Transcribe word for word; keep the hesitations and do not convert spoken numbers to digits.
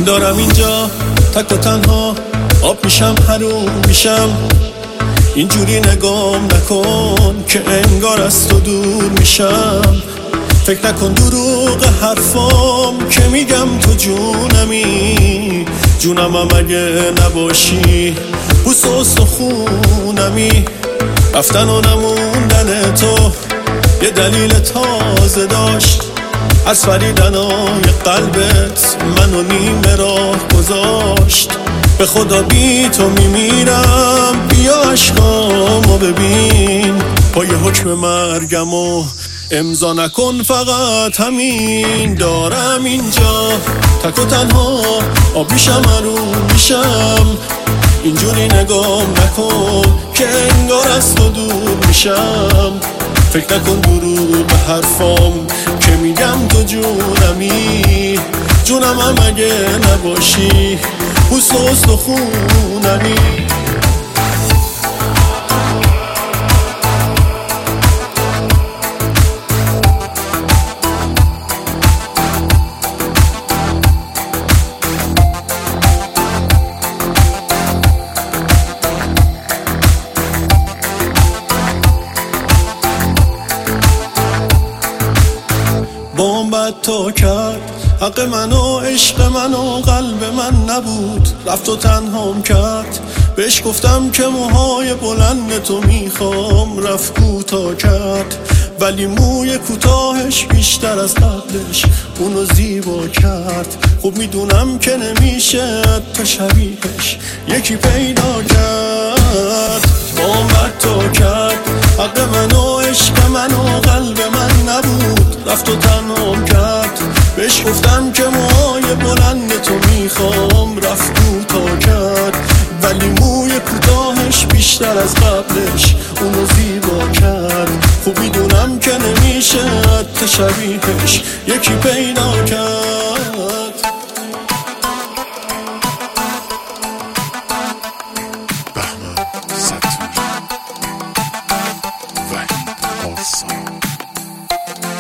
دارم اینجا تک و تنها، آب میشم حروم میشم. اینجوری نگام نکن که انگار از تو دور میشم. فکر نکن دروغ حرفام که میگم تو جونمی. جونم هم اگه نباشی بوس و استخونمی. رفتن و نموندن تو یه دلیل تازه داشت. از فریدنای قلبت منو نیمه راه گذاشت. به خدا بی تو میمیرم، بیا عشقامو ببین. پای حکم مرگم و امضا نکن فقط همین. دارم اینجا تک و تنها، آب میشم حروم میشم. اینجوری نگام نکن که انگار از تو دور میشم. فکر نکن دروغ به حرفام که میگم تو جونمی. جونم هم اگه نباشی بوس و استخونمی. بامبت تو کرد حق من و عشق من و قلب من نبود. رفت و تنهام کرد، بهش گفتم که موهای بلند تو میخوام. رفت کوتاه کرد ولی موی کوتاهش بیشتر از قبلش اونو زیبا کرد. خوب میدونم که نمیشه تا شبیهش یکی پیدا کرد. بامبت تو کرد حق من و عشق من و قلب من نبود. رفت و تنهام کرد، بهش گفتم که موهای بلند تو میخوام. رفت کوتاه کرد ولی موی کوتاهش بیشتر از قبلش اونو زیبا کرد. خوب میدونم که نمیشه حتی شبیهش یکی پیدا کرد. بهمن ستوری وحید آسان